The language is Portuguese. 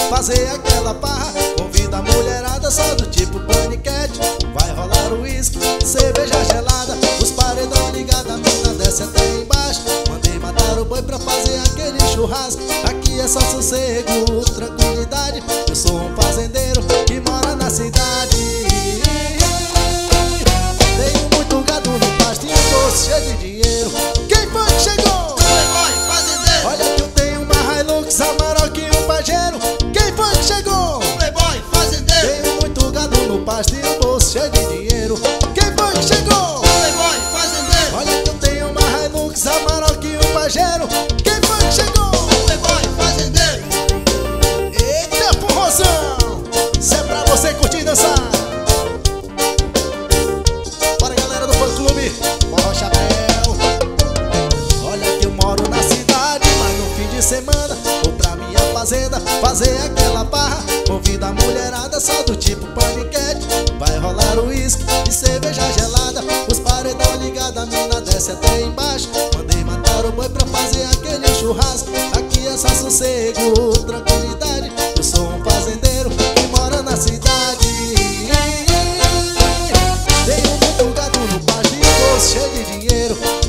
fazer aquela farra. Convida a mulherada só do tipo paniquete. Vai rolar o uísque, cerveja gelada, os paredão ligado, a mina desce até embaixo. Mandei matar o boi pra fazer aquele churrasco. Aqui é só sossego, tranquilidade. Eu sou um fazendeiro que mora na cidade. Tenho muito gado no pasto e eu tô cheio de dinheiro. Quem foi que chegou? Playboy, fazendeiro. Olha que eu tenho uma Hilux, Amarok e um Pajero. Quem foi que chegou? Playboy, fazendeiro. Tenho muito gado no pasto e um bolso cheio de dinheiro. Quem foi que chegou? Playboy, fazendeiro. Olha que eu tenho uma Hilux, Amarok e um Pajero. Quem foi que chegou? Playboy, fazendeiro. Eita, forrozão! Isso é pra você curtir e dançar. Bora, galera do fã clube, forró chapéu. Olha que eu moro na cidade, mas no fim de semana vou pra minha fazenda fazer aquela barra. Convido a mulherada só do tipo paniquete. Vai rolar o uísque e cerveja gelada, os paredão ligado, a mina desce até embaixo. Mandei matar o boi pra fazer aquele churrasco. Aqui é só sossego, tranquilidade. Eu sou um fazendeiro que mora na cidade. Tenho muito gado no pasto e um bolso cheio de dinheiro.